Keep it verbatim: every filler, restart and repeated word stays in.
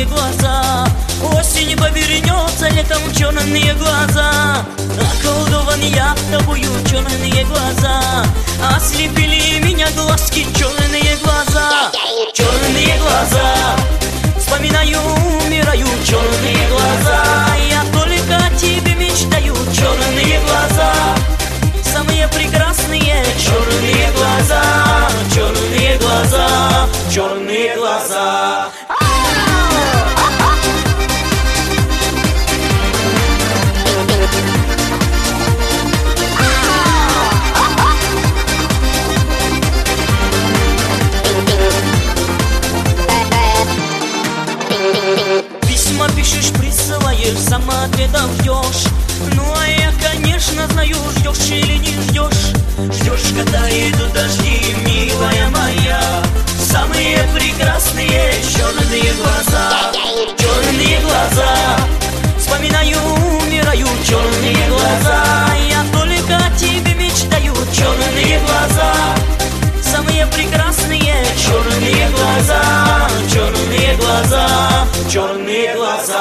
глаза. Осень повернется, летом черные глаза. Околдован я тобою, черные глаза. Ослепили меня глазки, черные глаза. Черные глаза, вспоминаю, умираю, черные глаза. Я только о тебе мечтаю, черные глаза. Самые прекрасные черные глаза, черные глаза, черные глаза. Письма пишешь, присылаешь, сама ответов ждешь. Ну а я, конечно, знаю, ждешь или не ждешь. Ждешь, когда идут дожди, милая моя. Самые прекрасные черные глаза, черные глаза. Вспоминаю, умираю, черные глаза. Я только о тебе мечтаю, черные глаза. Самые прекрасные черные глаза, черные глаза, черные глаза.